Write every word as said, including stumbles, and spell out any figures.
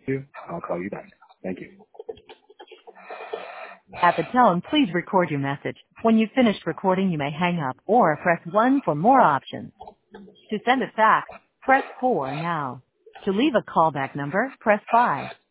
you. I'll call you back. Thank you. At the tone, please record your message. When you've finished recording, you may hang up or press one for more options. To send a fax, press four now. To leave a callback number, press five.